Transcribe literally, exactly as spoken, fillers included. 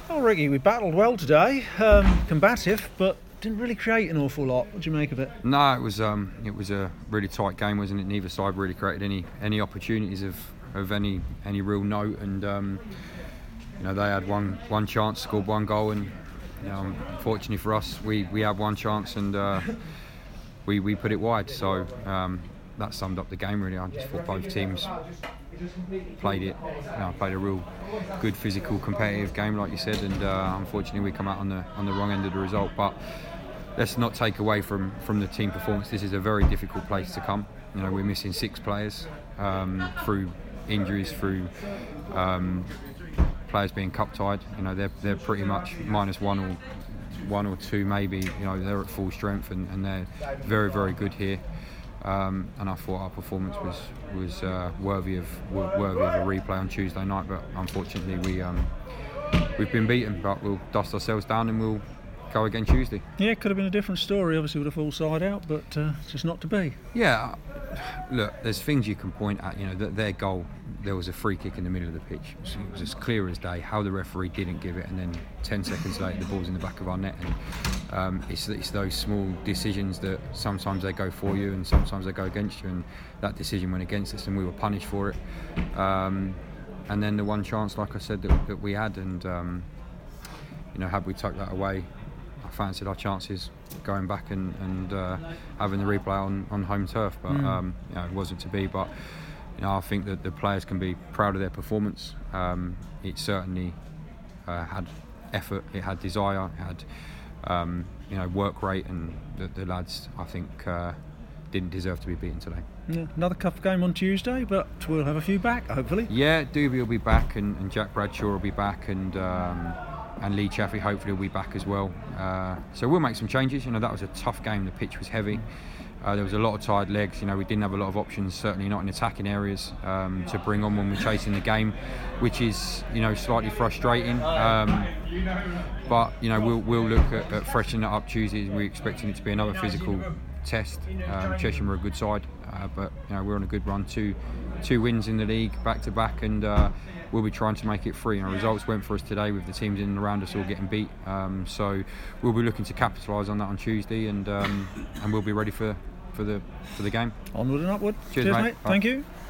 Well, Ricky, we battled well today, um, combative, but didn't really create an awful lot. What do you make of it? No, it was um, it was a really tight game, wasn't it? Neither side really created any any opportunities of, of any any real note, and um, you know, they had one one chance, scored one goal, and you know, unfortunately for us, we, we had one chance and uh, we we put it wide. So um, that summed up the game really. I just thought both teams played it, you know, played a real good physical competitive game, like you said, and uh, unfortunately we come out on the on the wrong end of the result. But let's not take away from from the team performance. This is a very difficult place to come. You know, we're missing six players um, through injuries, through um, players being cup tied. You know, they're they're pretty much minus one or one or two maybe. You know, they're at full strength and, and they're very very good here. Um, and I thought our performance was was uh, worthy of worthy of a replay on Tuesday night, but unfortunately we um, we've been beaten. But we'll dust ourselves down and we'll go again Tuesday. Yeah, it could have been a different story, obviously with a full side out, but uh, just not to be. Yeah, look, there's things you can point at. You know, that their goal, there was a free kick in the middle of the pitch. It was, it was as clear as day. How the referee didn't give it, and then ten seconds later, the ball's in the back of our net. And um, it's, it's those small decisions that sometimes they go for you, and sometimes they go against you. And that decision went against us, and we were punished for it. Um, and then the one chance, like I said, that, that we had, and um, you know, had we tucked that away, I fancied our chances going back and, and uh, having the replay on, on home turf, but mm. um, you know, it wasn't to be. But you know, I think that the players can be proud of their performance. Um, it certainly uh, had effort, it had desire, it had um, you know, work rate, and the, the lads, I think, uh, didn't deserve to be beaten today. Yeah, another cup game on Tuesday, but we'll have a few back, hopefully. Yeah, Doobie will be back, and, and Jack Bradshaw will be back, and um, and Lee Chaffee hopefully will be back as well. Uh, so we'll make some changes. You know, that was a tough game. The pitch was heavy. Uh, there was a lot of tired legs. You know, we didn't have a lot of options, certainly not in attacking areas, um, to bring on when we're chasing the game, which is, you know, slightly frustrating. Um, but, you know, we'll, we'll look at, at freshening it up Tuesday. We're expecting it to be another physical test. Um, Cheshire are a good side, uh, but, you know, we're on a good run. Two, two wins in the league, back to back, and uh, we'll be trying to make it free. Our results went for us today with the teams in and around us all getting beat. Um, so we'll be looking to capitalise on that on Tuesday, and um, and we'll be ready for, for the for the game. Onward and upward. Cheers, Cheers mate. mate. Thank you.